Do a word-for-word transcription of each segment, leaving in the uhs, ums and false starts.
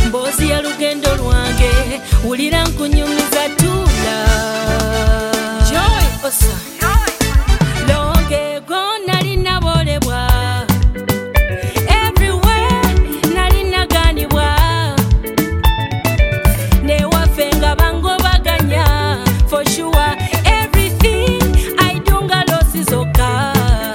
mboozi ya lugendo lwange wulira nkunyumiza tula Joy Osa longe go nali nabolebwa everywhere nali naganibwa ne waffe nga bangobaganya for sure everything I do nga losi zokka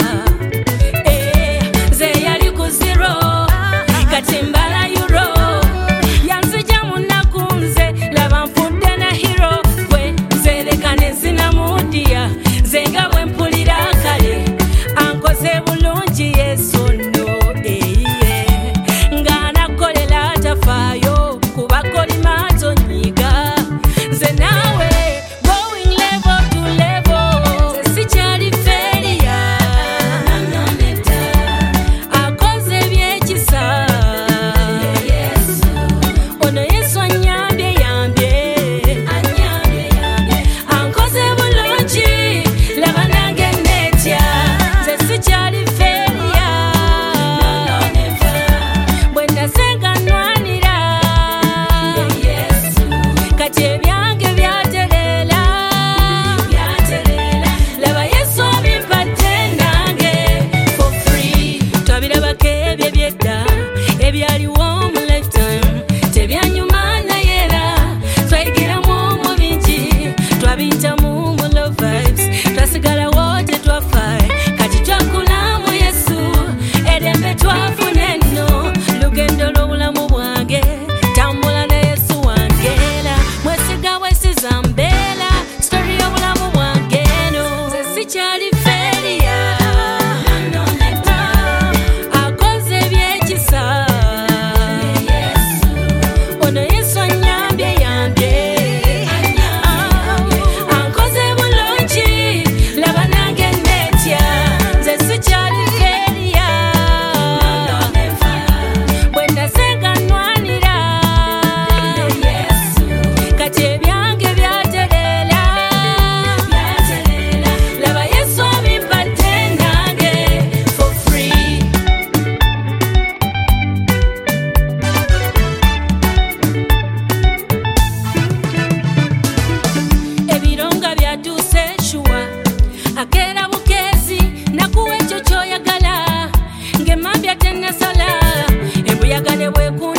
eh ze yali ku zero kati mbala euro yanzija munakunze laba nfudde na hero gwe nzerekane zinamudia zenga bwe mpulira kale ankoze bulungi Yesu no eiye nga nakolera atafaayo kuba kolima tonyiga nze nawe going level to level sikyali feria akoze byekisa ono Yesu anyambye yambye ankoze bulungi laba nange netya nze sikyali feria bwe nasenga nnwanira kati ebyange byatereera laba Yesu abimpadde nange for free twabirabako ebyo ebyedda ebyaliwo mu lifetime tebyanyuma naye era twayigiramu omu bingi twabiyitamu mu love vibes twasigalawo tetwafa kati twakulamu Yesu eddembe twafuna enno lugendo lw'obulamu bwange tambula ne Yesu wangeera mwesiga bwesiza mbeera story y'obulamu bwange eno nze sikyali feria akoze byekisa ono Yesu anyambye yambye ankoze bulungi laba nange netya nze sikyali feria bwe nasenga nnwanira kati ebyange byatereera laba Yesu abimpadde nange for free ebironga byatuuse shuwa akeera bukeezi nakuwa ekyo ky'oyagala ng'emmambya tennasala embuyagane bweku